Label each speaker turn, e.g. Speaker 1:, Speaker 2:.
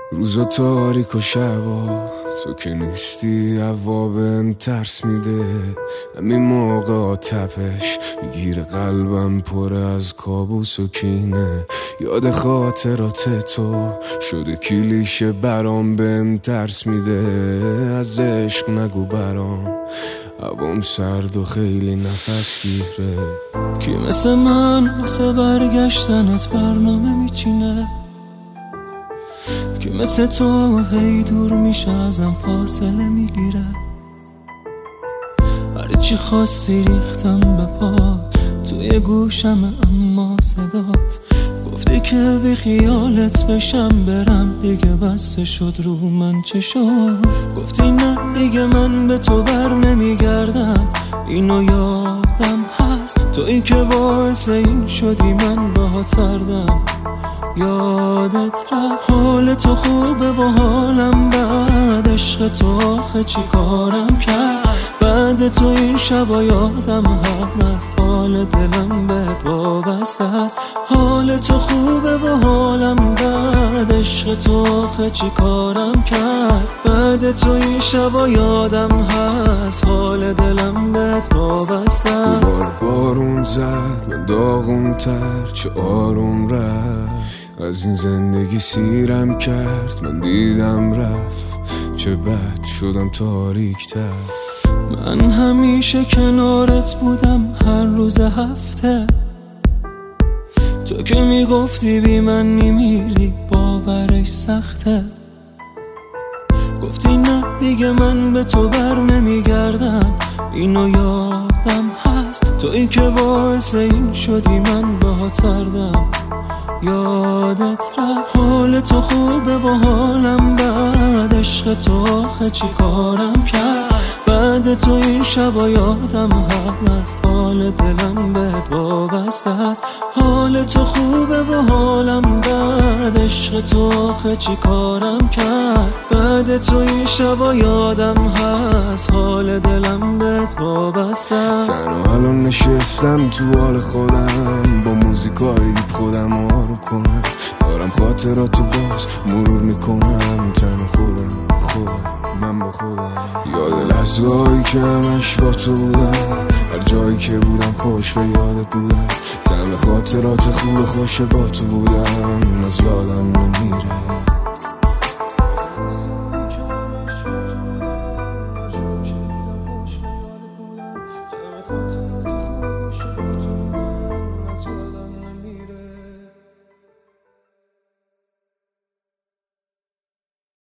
Speaker 1: روزا تاریک و شبا تو که نیستی هوا بهم ترس میده. همین موقع تپش میگیره قلبم پر از کابوس و کینه. یاد خاطرات تو شده کلیشه برام بهم ترس میده. از عشق نگو برام هوام سرد و خیلی نفس گیره.
Speaker 2: کی مثل من واسه برگشتنت برنامه میچینه؟ که مثل تو هی دور میشه ازم فاصله میگیره. هر چی خواستی ریختم به پات توی گوشم، اما صدات گفتی که بی خیالت بشم برم. دیگه بسته شد رو من چه شد؟ گفتی نه دیگه من به تو بر نمیگردم. اینو یادم هست تویی که باعث این شدی من باهات سردم. یادت رفت حال تو خوبه و حالم بد. عشق تو آخه چی کارم کرد؟ بعد تو این شبا یادم هست حال دلم بهت وابسته است. حال تو خوبه و حالم بد. عشق تو آخه چی کارم کرد؟ بعد تو این شبا یادم هست حال دلم بهت وابسته است.
Speaker 1: بارون زد من داغون تر چه آروم رفت. از این زندگی سیرم کرد من دیدم رفت. چه بد شدم تاریک تر.
Speaker 2: من همیشه کنارت بودم هر روز هفته. تو که میگفتی بی من میمیری باورش سخته. گفتی نه دیگه من به تو بر نمیگردم. اینو یادم هست تویی که باعث این شدی من باهات سردم. یادت رفت حال تو خوبه و حالم بد. عشق تو آخه چی کارم کرد؟ بعد تو این شبا یادم هست حال دلم بهت وابسته است. حال تو خوبه و حالم بد. عشق تو آخه چی کارم کرد؟ بعد تو این شبا یادم هست حال دلم بهت وابسته است.
Speaker 1: تنها الان نشستم تو حال خودم با موزیکای دیپ خودم آروم کنم. دارم خاطراتو باز مرور میکنم. تنها خودم من با خودم. یاد لحظه‌هایی که همش با تو بودم. هر جایی که بودم خوش به یادت بودم. تنها خاطرات خوب خوش با تو بودم. از یادم نمیره